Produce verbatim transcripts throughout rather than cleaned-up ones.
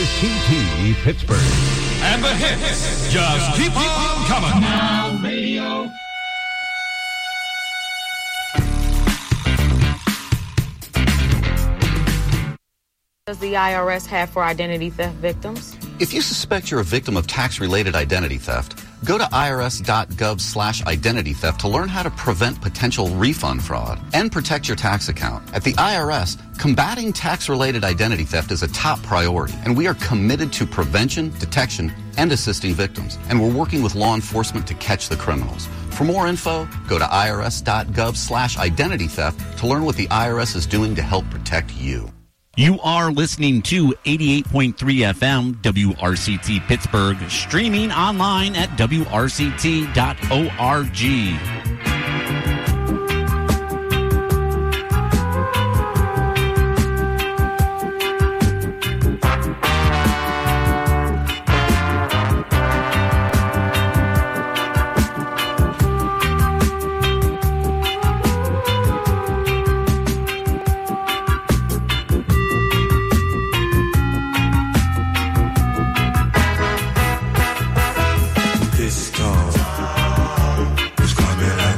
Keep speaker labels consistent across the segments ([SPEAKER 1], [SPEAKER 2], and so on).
[SPEAKER 1] R C T Pittsburgh.
[SPEAKER 2] And the hits just keep on coming.
[SPEAKER 3] Now radio.
[SPEAKER 4] Does the I R S have for identity theft victims?
[SPEAKER 5] If you suspect you're a victim of tax-related identity theft, go to irs.gov slash identity theft to learn how to prevent potential refund fraud and protect your tax account. At the I R S, combating tax-related identity theft is a top priority, and we are committed to prevention, detection, and assisting victims. And we're working with law enforcement to catch the criminals. For more info, go to irs.gov slash identity theft to learn what the I R S is doing to help protect you.
[SPEAKER 6] You are listening to eighty-eight point three F M W R C T Pittsburgh, streaming online at W R C T dot org.
[SPEAKER 7] This storm is coming out.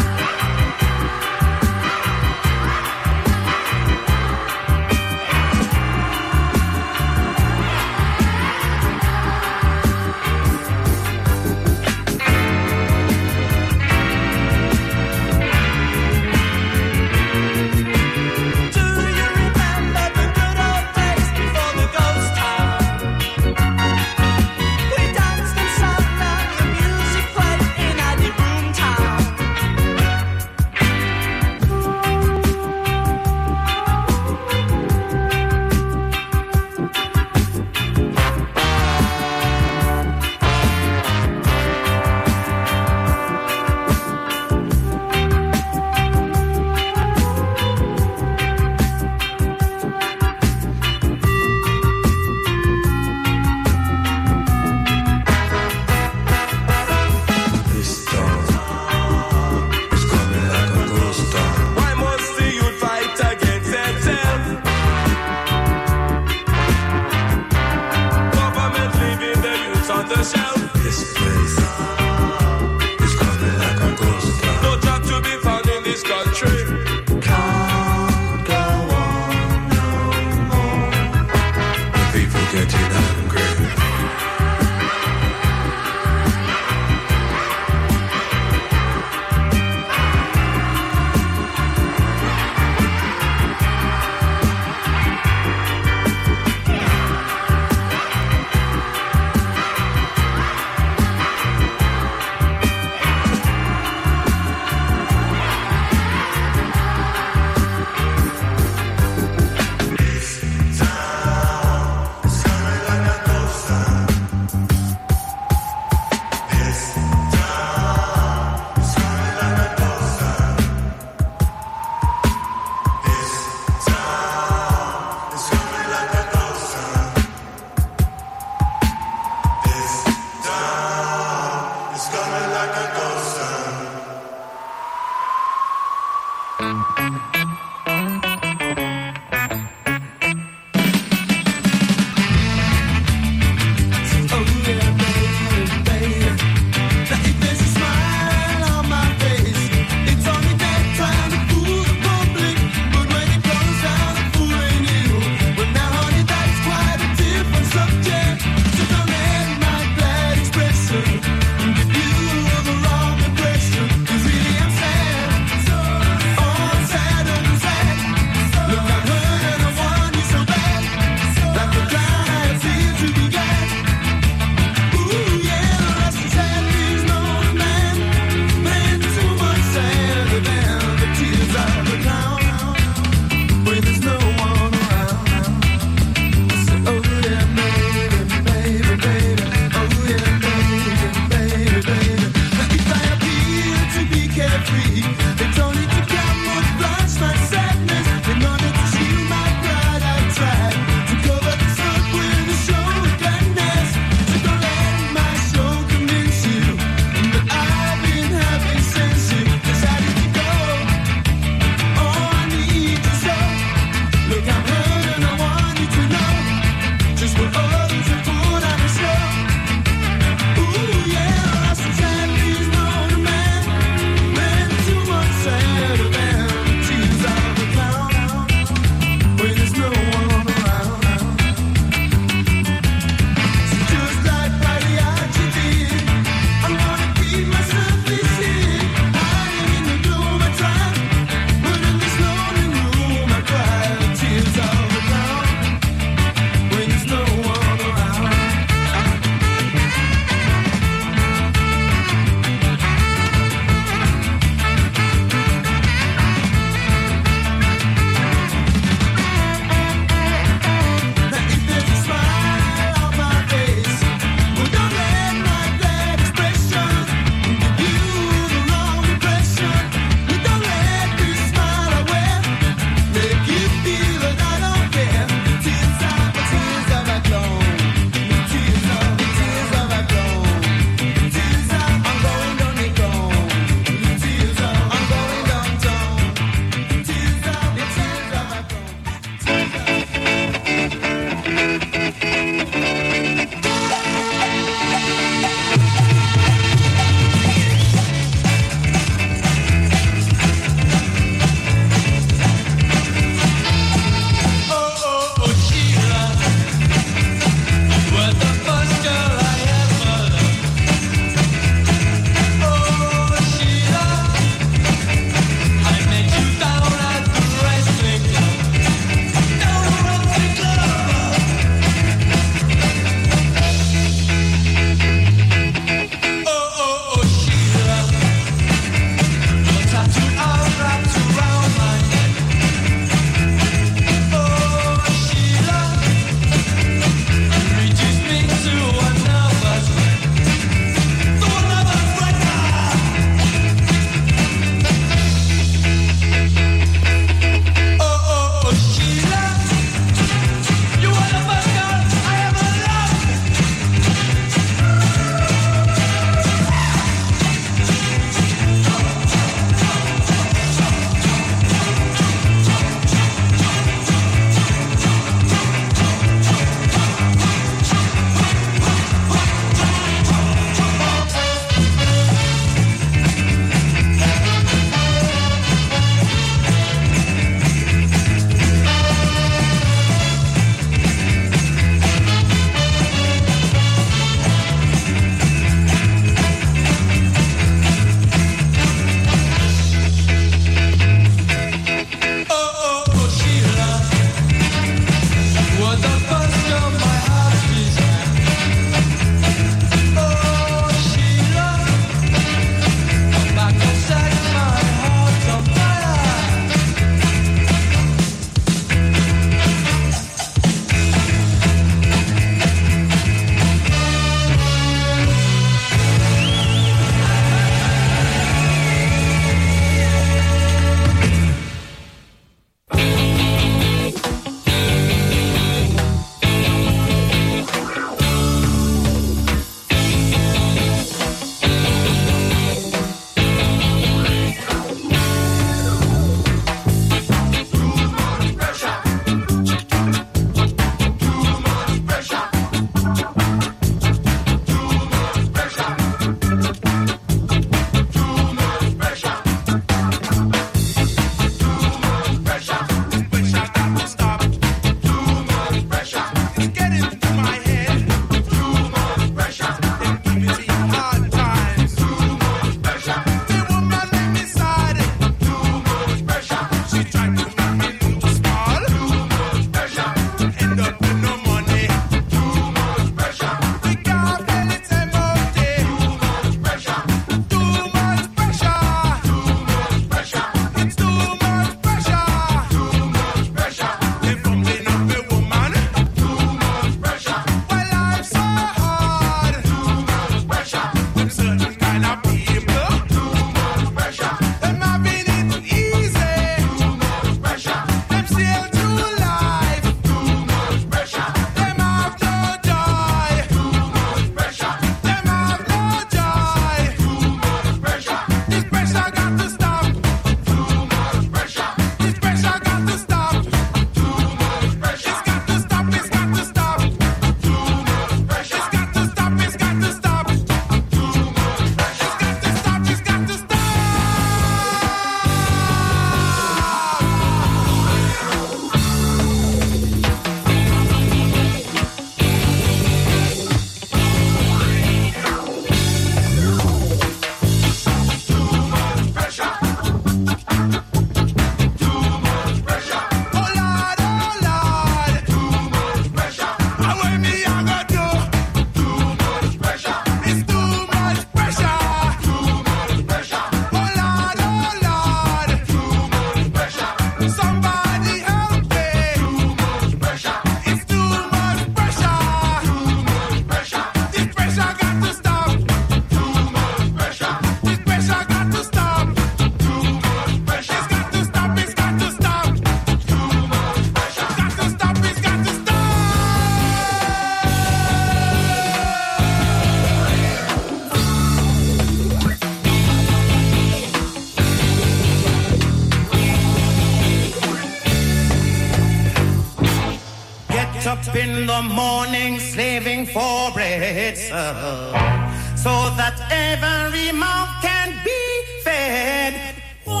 [SPEAKER 1] Up in the morning slaving for bread, sir, so that every mouth can be fed. Oh,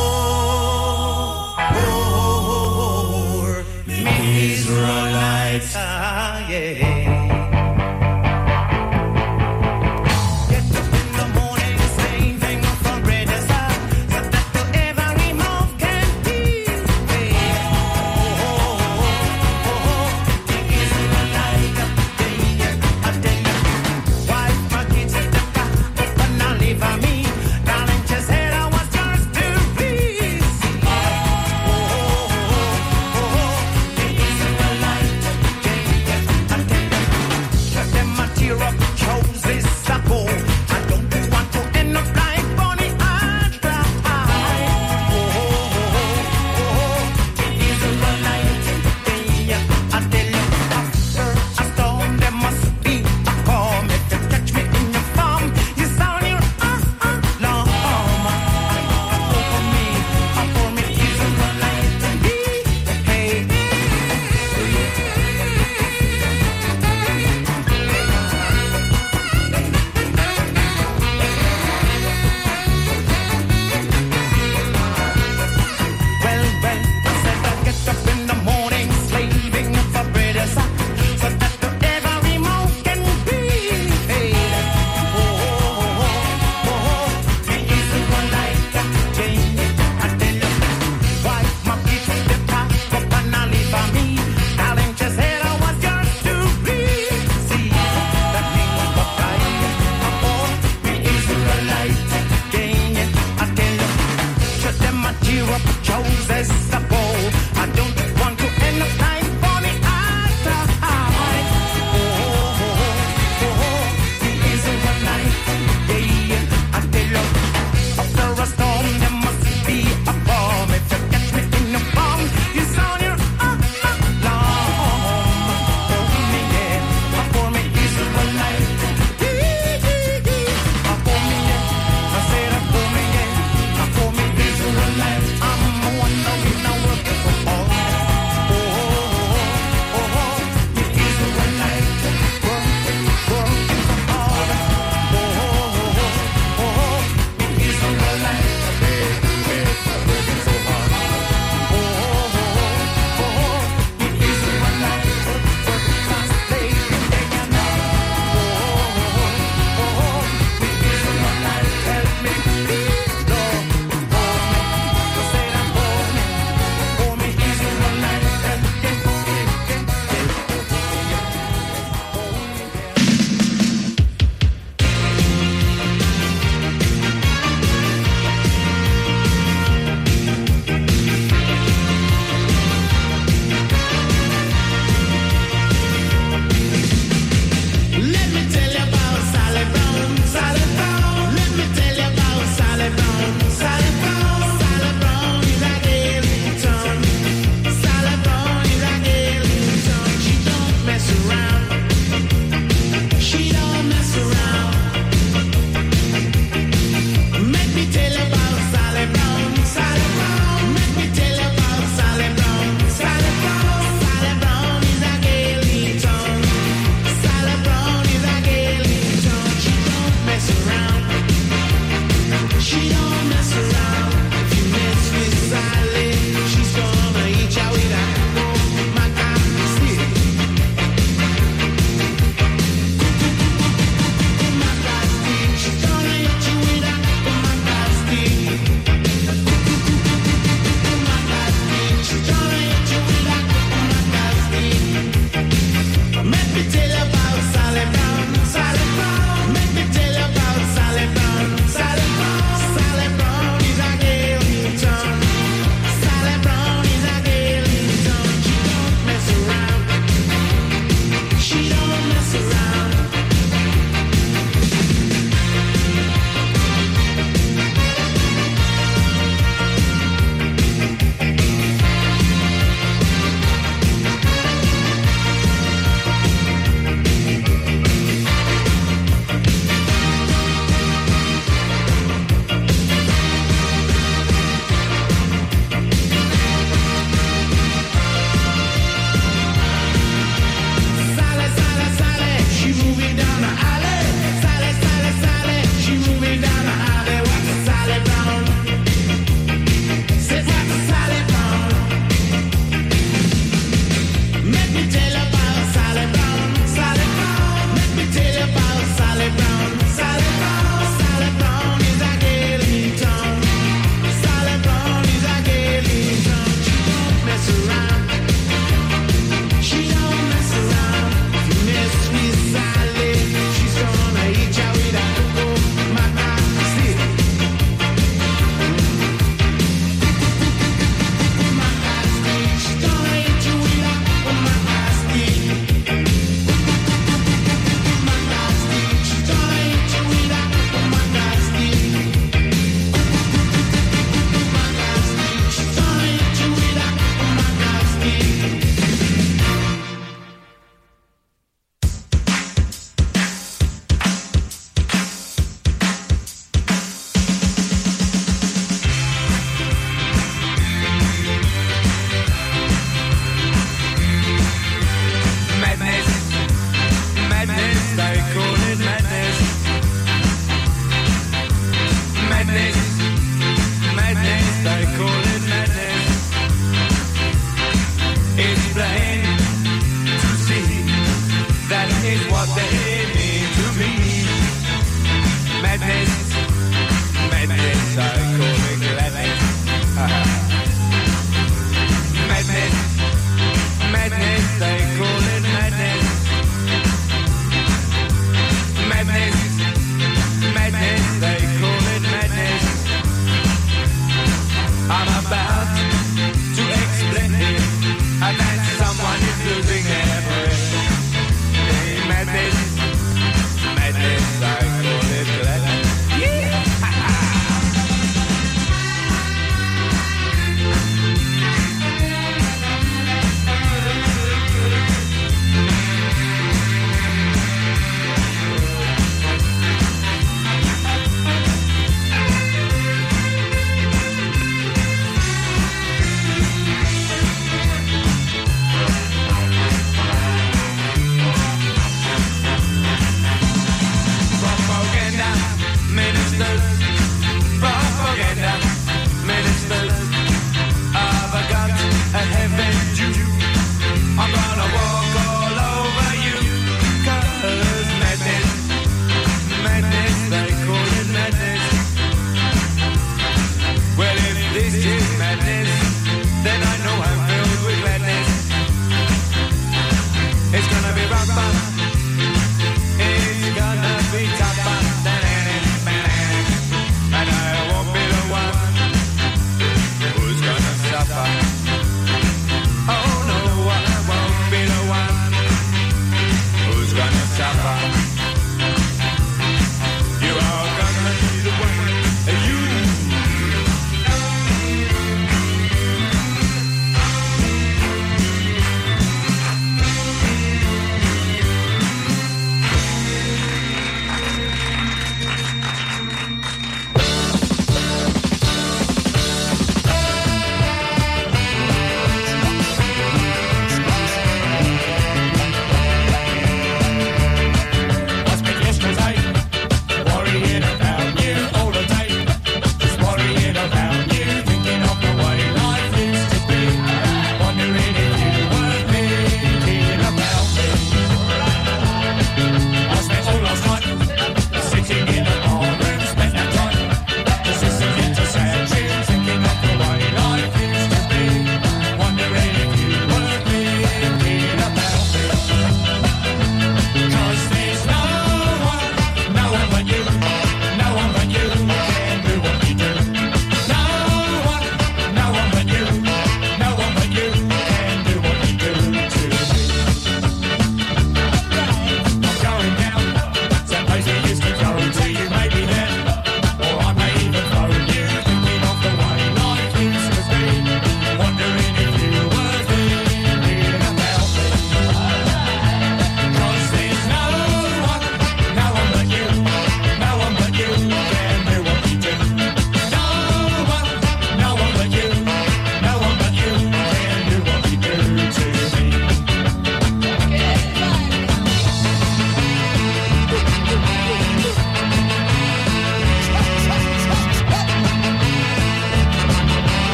[SPEAKER 1] oh, Israelites, ah, yeah. Live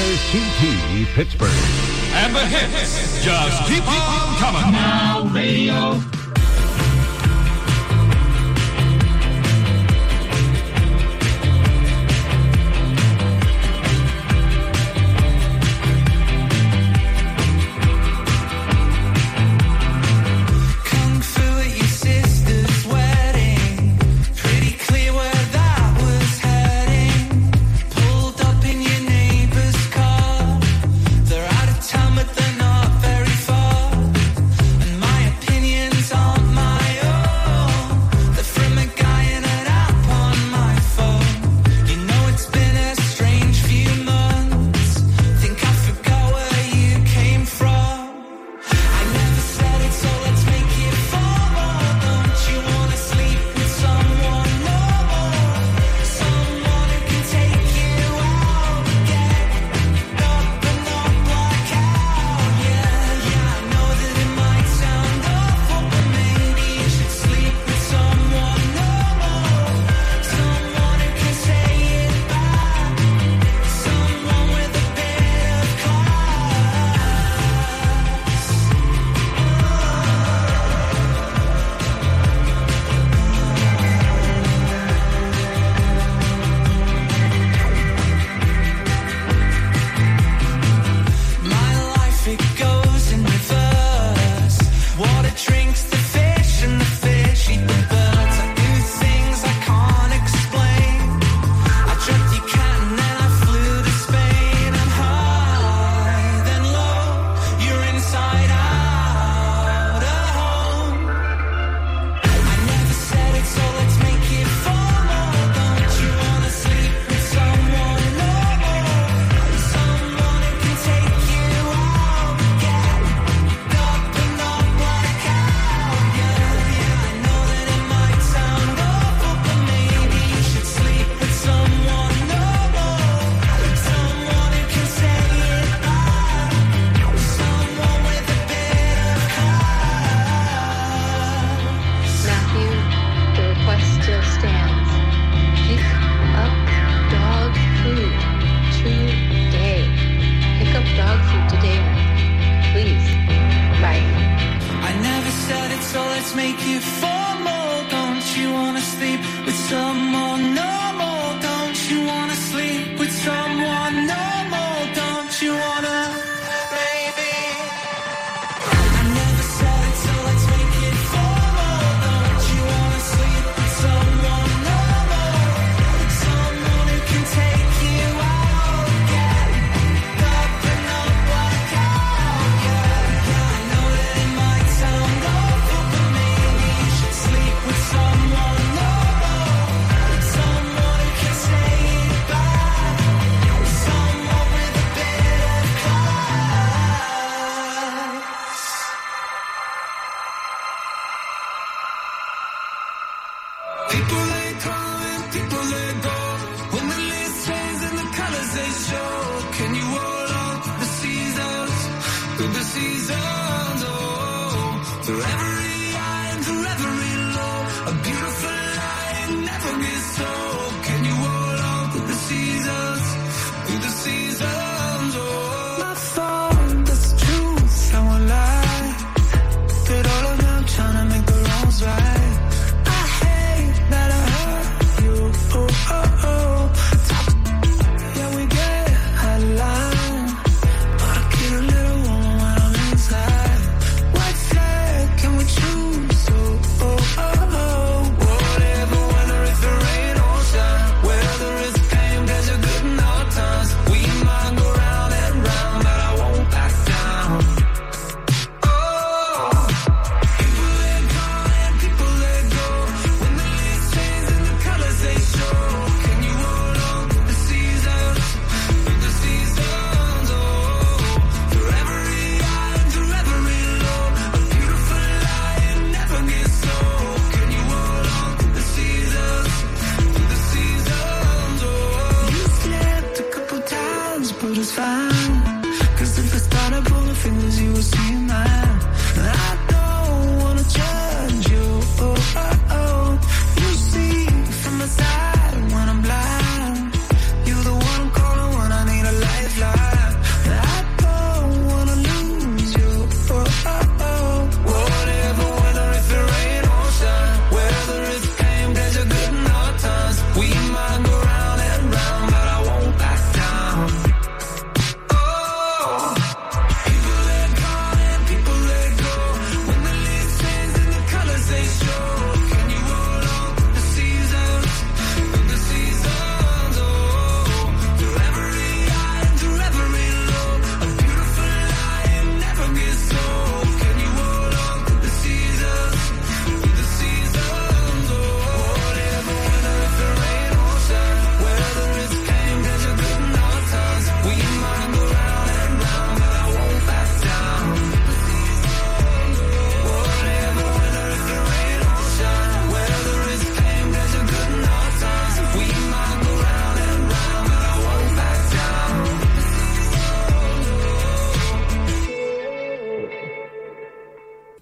[SPEAKER 3] R C T Pittsburgh.
[SPEAKER 2] And the hits just keep on coming. Now radio.
[SPEAKER 7] When I'm blind, you're the one I'm calling when I need a lifeline.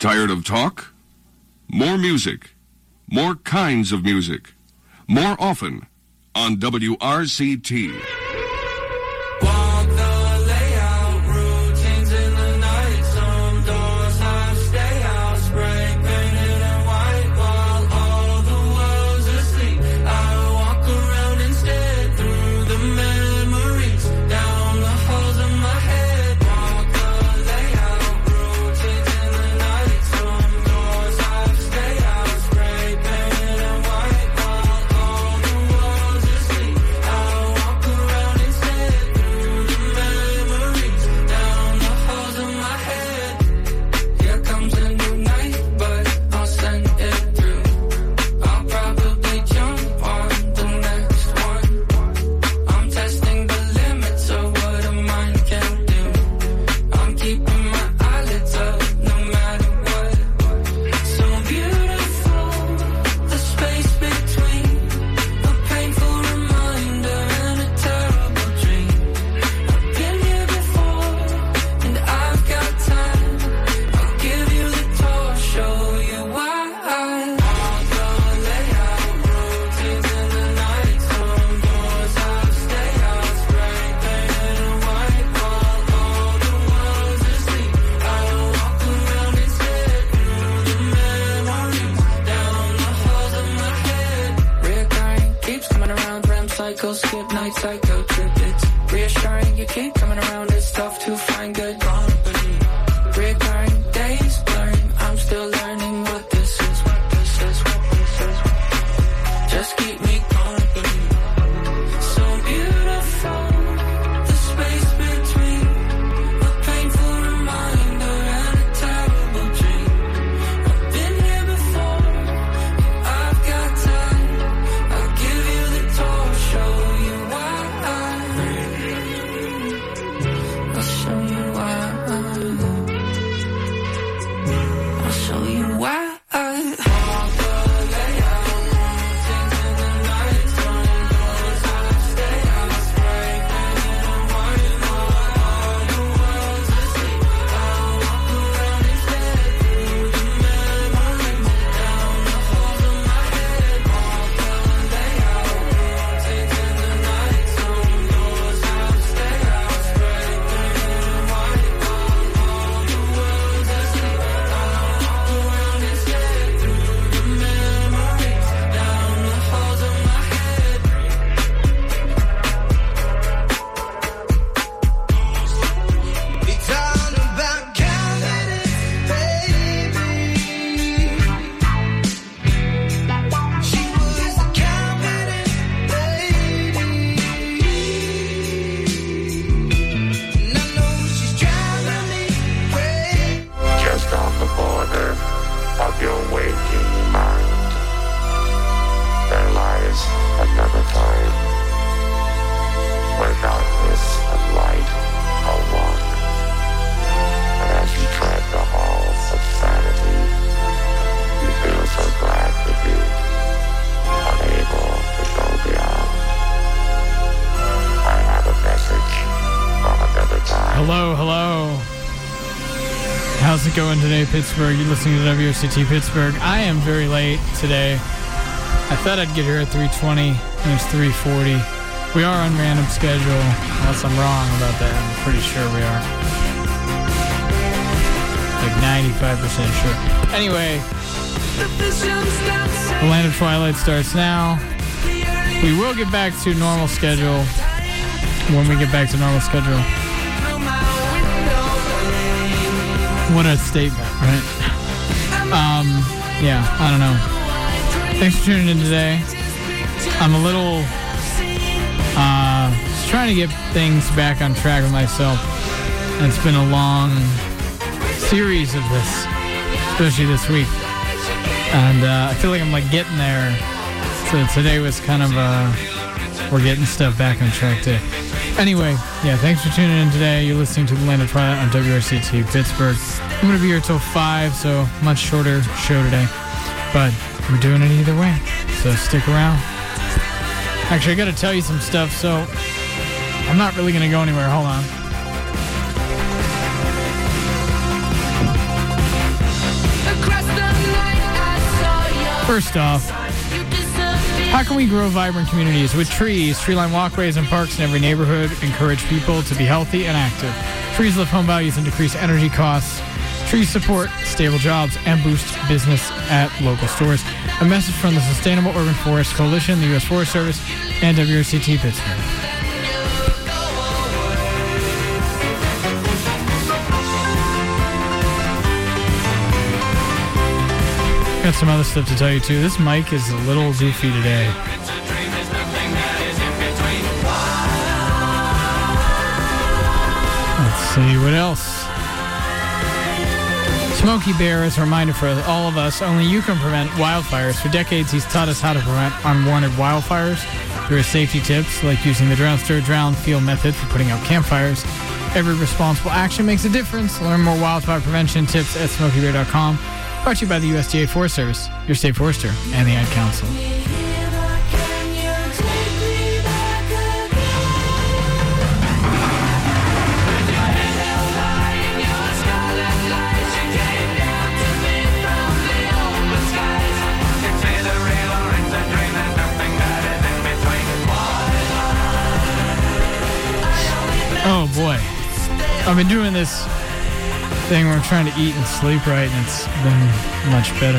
[SPEAKER 7] Tired of talk? More music. More kinds of music. More often on W R C T.
[SPEAKER 8] How's it going today, Pittsburgh? You're listening to W R C T Pittsburgh. I am very late today. I thought I'd get here at three twenty, and it's three forty. We are on random schedule, unless I'm wrong about that. I'm pretty sure we are. Like ninety-five percent sure. Anyway, the Land of Twilight starts now. We will get back to normal schedule when we get back to normal schedule. What a statement, right? Um, yeah, I don't know. Thanks for tuning in today. I'm a little, uh, just trying to get things back on track with myself. And it's been a long series of this, especially this week. And uh, I feel like I'm like getting there. So today was kind of, uh, we're getting stuff back on track today. Anyway, yeah, thanks for tuning in today. You're listening to The Land of Twilight on W R C T Pittsburgh. I'm going to be here till five, so much shorter show today. But we're doing it either way, so stick around. Actually, I got to tell you some stuff, so I'm not really going to go anywhere. Hold on. First off, how can we grow vibrant communities? With trees, tree-lined walkways and parks in every neighborhood encourage people to be healthy and active. Trees lift home values and decrease energy costs. Trees support stable jobs and boost business at local stores. A message from the Sustainable Urban Forest Coalition, the U S Forest Service, and W R C T Pittsburgh. Got some other stuff to tell you too. This mic is a little goofy today. Let's see what else. Smokey Bear is a reminder for all of us, only you can prevent wildfires. For decades, he's taught us how to prevent unwanted wildfires through his safety tips, like using the drown, stir, drown, feel method for putting out campfires. Every responsible action makes a difference. Learn more wildfire prevention tips at smokey bear dot com. Brought to you by the U S D A Forest Service, your state forester, and the Ad Council. Oh boy, I've been doing this thing where I'm trying to eat and sleep right, and it's been much better.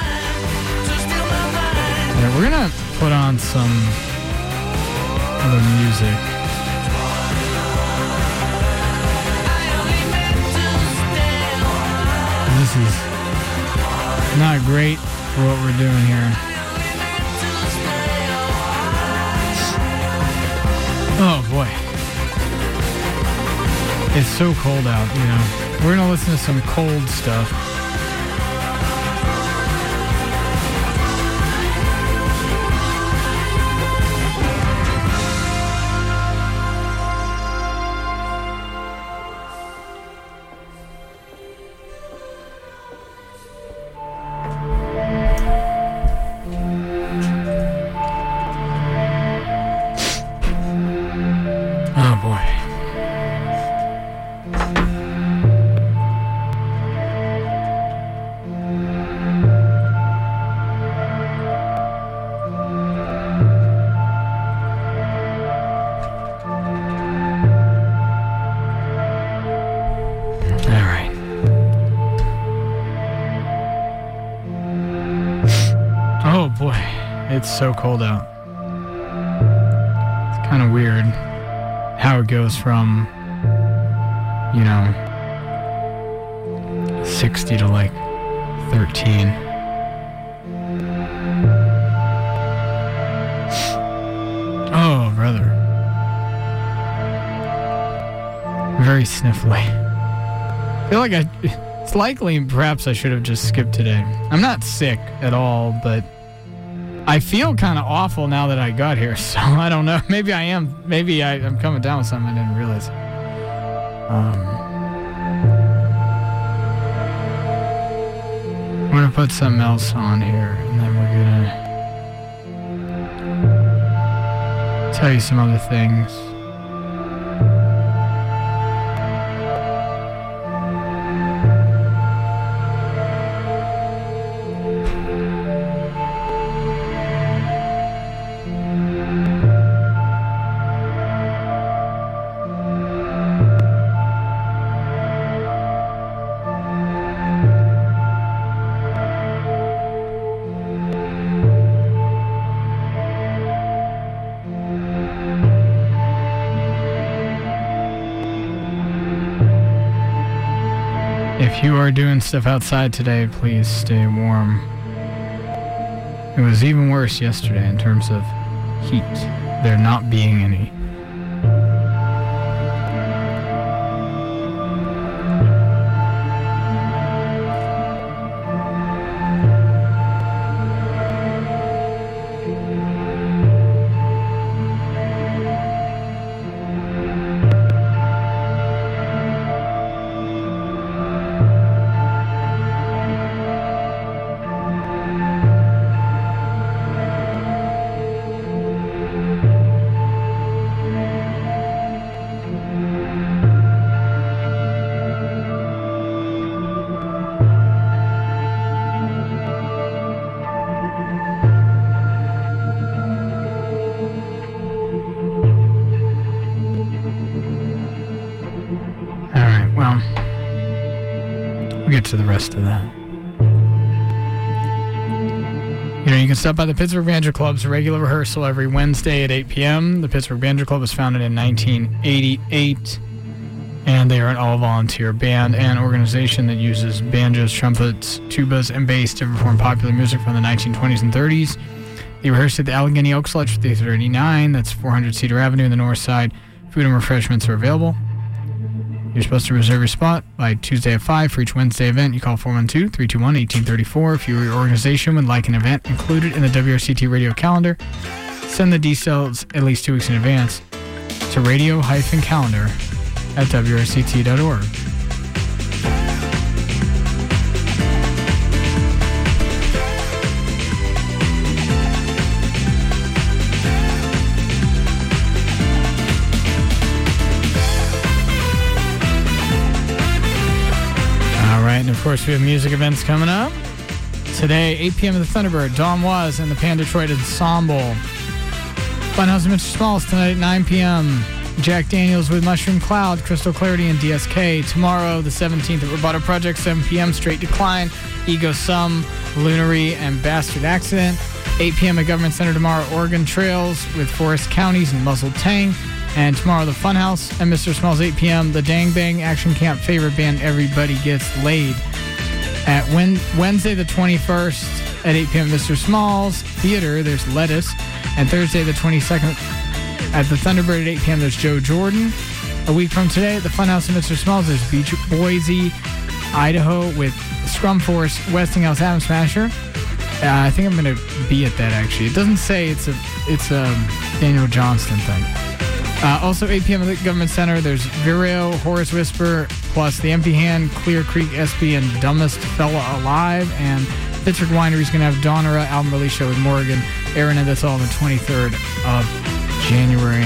[SPEAKER 8] Yeah, we're gonna put on some other music. This is not great for what we're doing here. Oh boy. It's so cold out, you know. We're going to listen to some cold stuff. Oh boy. Oh boy, it's so cold out. It's kind of weird how it goes from, you know, sixty to like thirteen. Oh, brother. Very sniffly. I feel like I... It's likely perhaps I should have just skipped today. I'm not sick at all, but I feel kind of awful now that I got here, so I don't know. Maybe I am. Maybe I, I'm coming down with something I didn't realize. Um, I'm going to put something else on here, and then we're going to tell you some other things. If you are doing stuff outside today, please stay warm. It was even worse yesterday in terms of heat. There not being any. well, we'll get to the rest of that. You know, you can stop by the Pittsburgh Banjo Club's regular rehearsal every Wednesday at eight p.m. The Pittsburgh Banjo Club was founded in nineteen eighty-eight, and they are an all-volunteer band and organization that uses banjos, trumpets, tubas, and bass to perform popular music from the nineteen twenties and thirties. They rehearsed at the Allegheny Oaks Lodge for three thirty-nine. That's four hundred Cedar Avenue in the north side. Food and refreshments are available. You're supposed to reserve your spot by Tuesday at five for each Wednesday event. You call four one two, three two one, one eight three four. If you or your organization would like an event included in the W R C T radio calendar, send the details at least two weeks in advance to radio-calendar at W R C T dot org. And of course, we have music events coming up. Today, eight p.m. at the Thunderbird, Don Was and the Pan Detroit Ensemble. Funhouse and Mister Smalls tonight at nine p.m. Jack Daniels with Mushroom Cloud, Crystal Clarity, and D S K. Tomorrow, the seventeenth at Roboto Project, seven p.m. Straight Decline, Ego Sum, Lunary, and Bastard Accident. eight p.m. at Government Center tomorrow, Oregon Trails with Forest Counties and Muzzle Tang. And tomorrow, the Funhouse and Mister Smalls, eight p.m. The Dang Bang Action Camp favorite band, Everybody Gets Laid. At Wednesday, the twenty-first, at eight p.m. Mister Smalls Theater, there's Lettuce. And Thursday, the twenty-second, at the Thunderbird at eight p.m., there's Joe Jordan. A week from today, at the Funhouse and Mister Smalls, there's Beach Boise, Idaho, with Scrum Force, Westinghouse Atom Smasher. Uh, I think I'm going to be at that, actually. It doesn't say it's a it's a Daniel Johnston thing. Uh, also, eight p.m. at the Government Center, there's Vireo, Horace Whisper, plus The Empty Hand, Clear Creek, S B, and Dumbest Fella Alive. And Pittsburgh Winery's going to have Donera album release show with Morgan Aaron, and that's all on the twenty-third of January.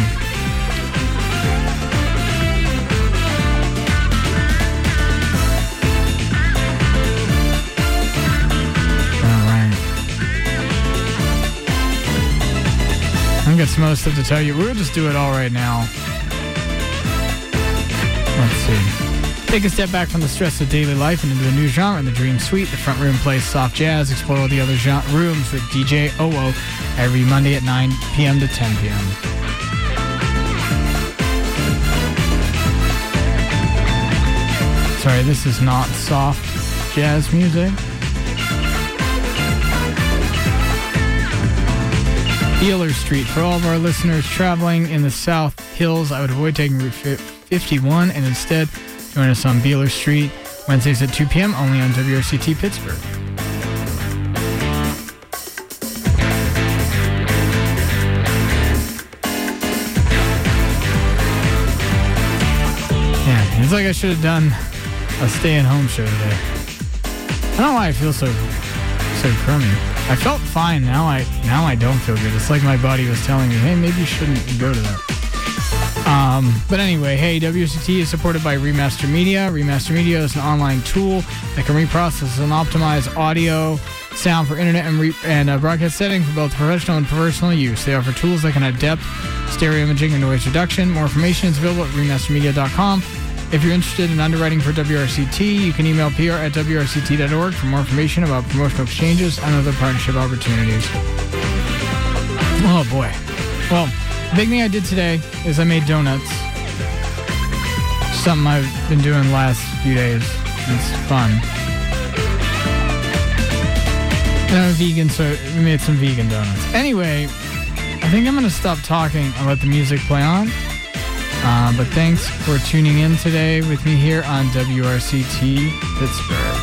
[SPEAKER 8] I've got some other stuff to tell you. We'll just do it all right now. Let's see. Take a step back from the stress of daily life and into the new genre in the Dream Suite. The front room plays soft jazz. Explore all the other genre rooms with D J O O every Monday at nine p.m. to ten p.m. Sorry, this is not soft jazz music. Beeler Street. For all of our listeners traveling in the South Hills, I would avoid taking Route fifty-one and instead join us on Beeler Street, Wednesdays at two p.m. only on W R C T Pittsburgh. Yeah, it's like I should have done a stay-at-home show today. I don't know why I feel so so crummy. I felt fine. Now I now I don't feel good. It's like my body was telling me, hey, maybe you shouldn't go to that. Um, but anyway, hey, W C T is supported by Remaster Media. Remaster Media is an online tool that can reprocess and optimize audio, sound for internet and, re- and uh, broadcast settings for both professional and personal use. They offer tools that can add depth, stereo imaging, and noise reduction. More information is available at remaster media dot com. If you're interested in underwriting for W R C T, you can email P R at W R C T dot org for more information about promotional exchanges and other partnership opportunities. Oh, boy. Well, the big thing I did today is I made donuts. Something I've been doing the last few days. It's fun. And I'm a vegan, so we made some vegan donuts. Anyway, I think I'm going to stop talking and let the music play on. Uh, but thanks for tuning in today with me here on W R C T Pittsburgh.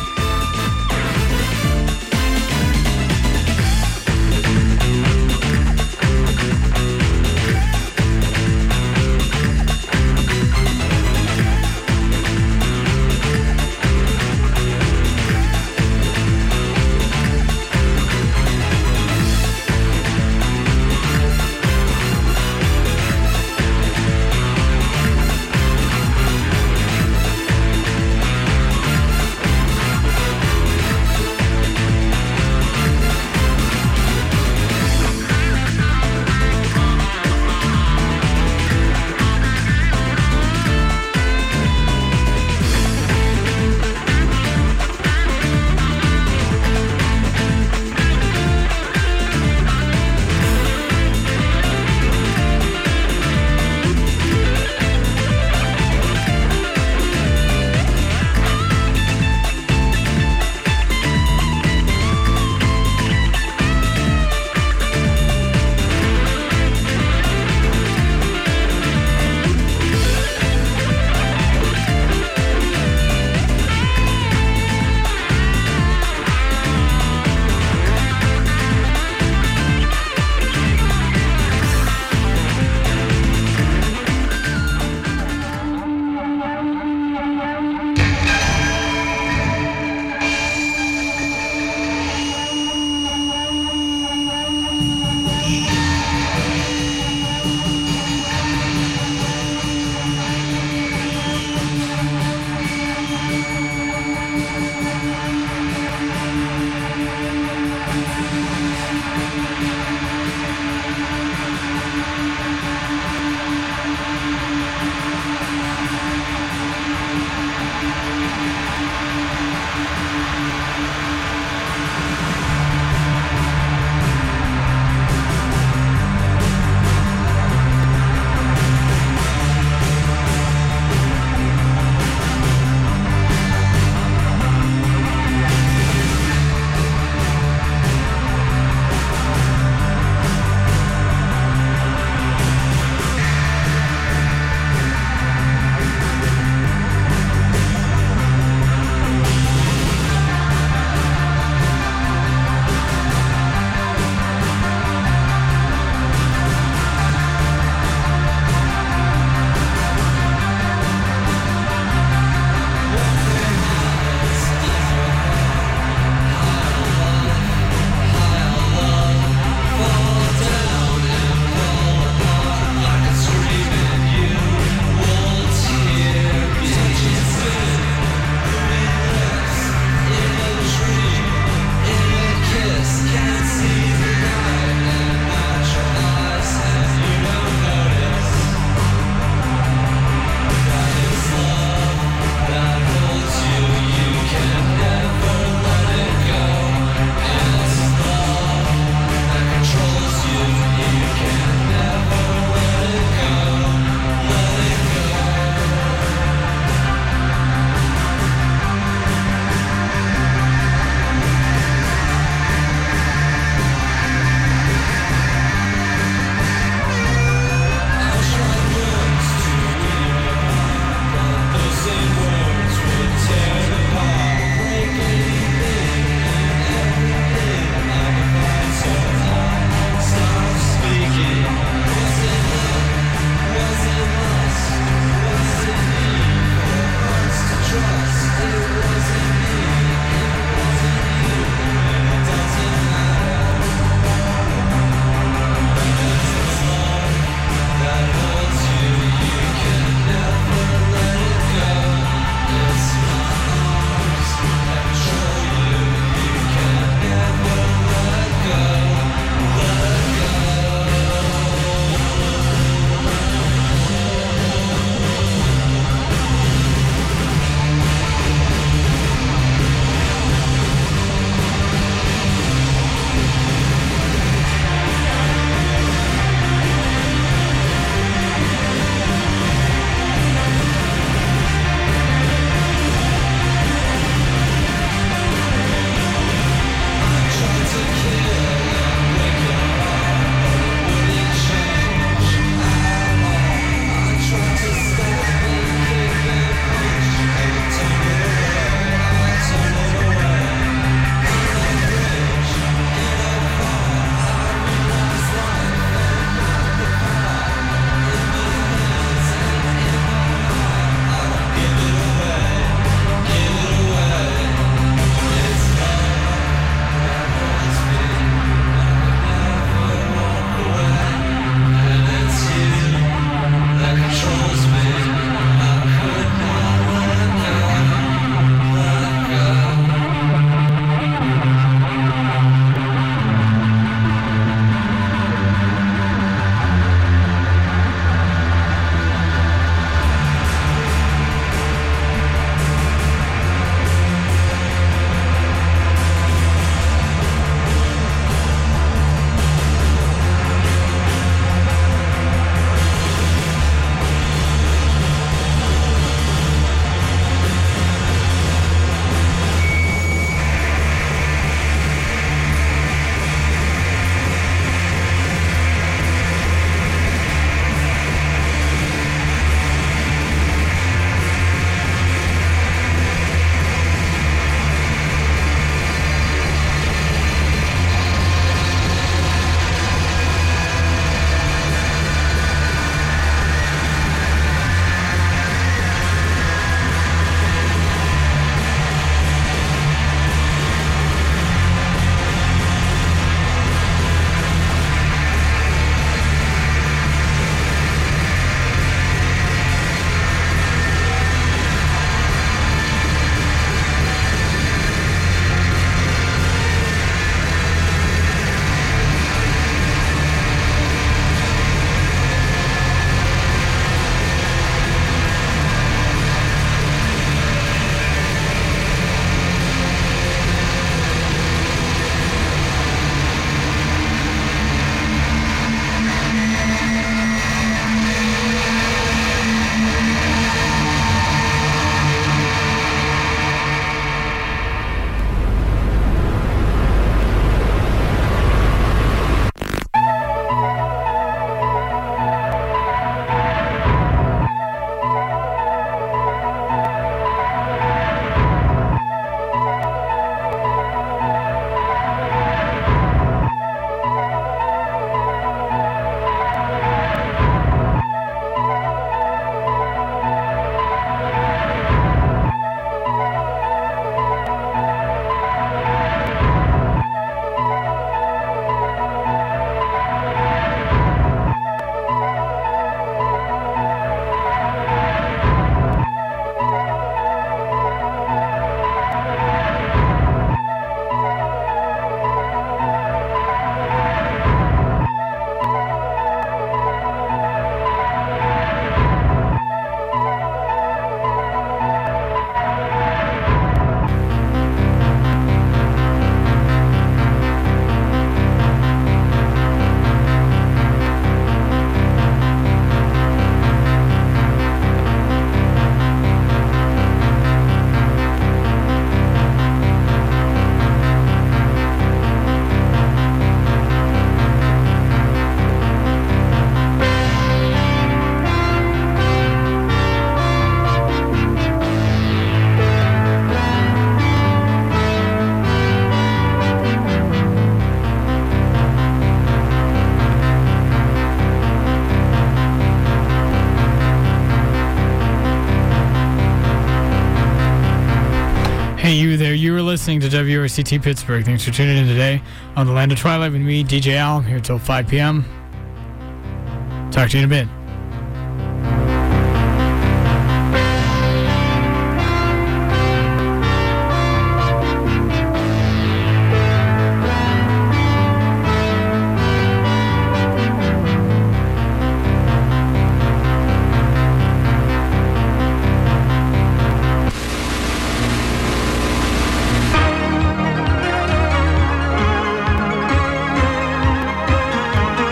[SPEAKER 8] Hey, you there. You were listening to W R C T Pittsburgh. Thanks for tuning in today on the Land of Twilight with me, D J Al. I'm here till five p.m. Talk to you in a bit.